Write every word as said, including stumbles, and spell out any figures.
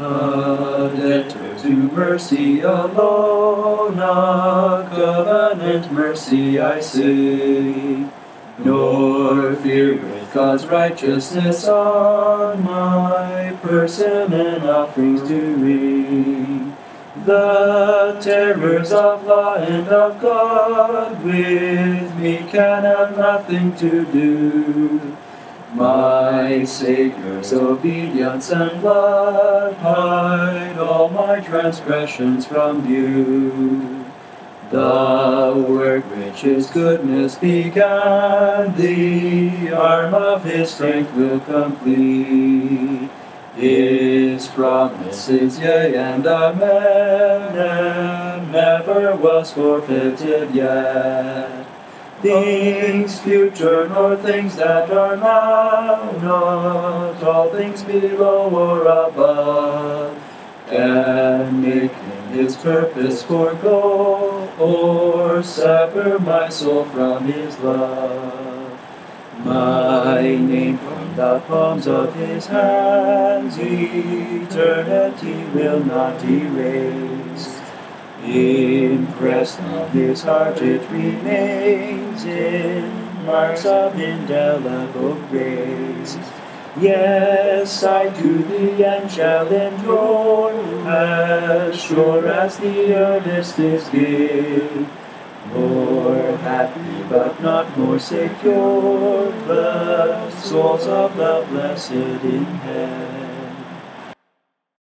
A debtor to mercy alone, a covenant mercy I see, nor fear with God's righteousness on my person and offerings to me. The terrors of law and of God with me can have nothing to do. My Saviour's obedience and blood hide all my transgressions from view. The work which His goodness began, the arm of His strength will complete. His promise is yea and amen, and never was forfeited yet. Things future nor things that are now, not all things below or above, can make Him His purpose forego, or sever my soul from His love. My name from the palms of His hands, eternity will not erase. Impressed on His heart it remains in marks of indelible grace. Yes, I to the end shall endure, as sure as the earnest is given. More happy but not more secure, the souls of the blessed in heaven.